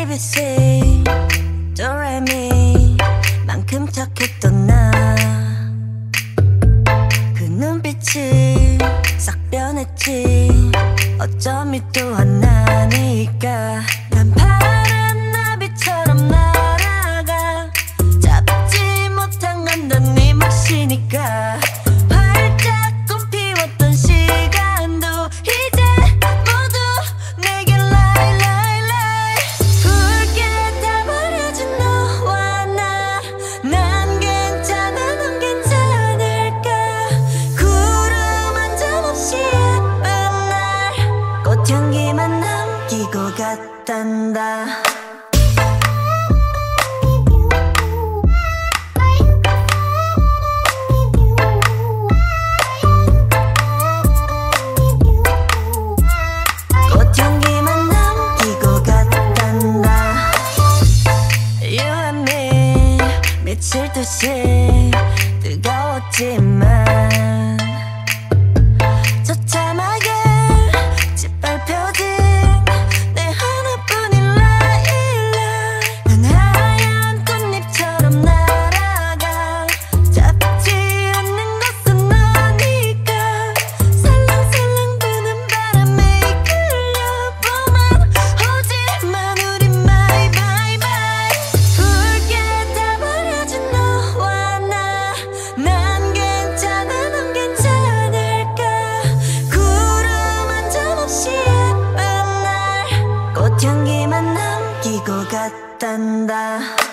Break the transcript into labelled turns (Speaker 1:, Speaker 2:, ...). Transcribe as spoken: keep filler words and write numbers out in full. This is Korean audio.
Speaker 1: 에이비씨 도레미 만큼 착했던 나 그 눈빛이 싹 변했지. 어쩜 또 하나니까 난 파란 나비처럼 날아가. 잡지 못한 건 넌 네 몫이니까. 활짝 꽃피웠던 시간도 이제 모두 내게 lie lie lie. 붉게 다 버려진 너와 나. 난 괜찮아 넌 괜찮을까. 구름 한 점 없이 예쁜 날 꽃향기만 남기고 갔단다. 꽃향기만 남기고 갔단다. You and me 미칠 듯이 뜨거웠지만 처참하게 짓밟혀진 내 하나뿐인 라일락. 난 하얀 꽃잎처럼 날아가. 잡지 않는 것은 너니까. 살랑살랑 부는 바람에 이끌려보만 오지만 우린 bye bye bye. 붉게 다 버려진 너와 나. 난 괜찮아 넌 괜찮을까. 구름 한 점 없이 예쁜 날 꽃향기만 남기고 갔단다.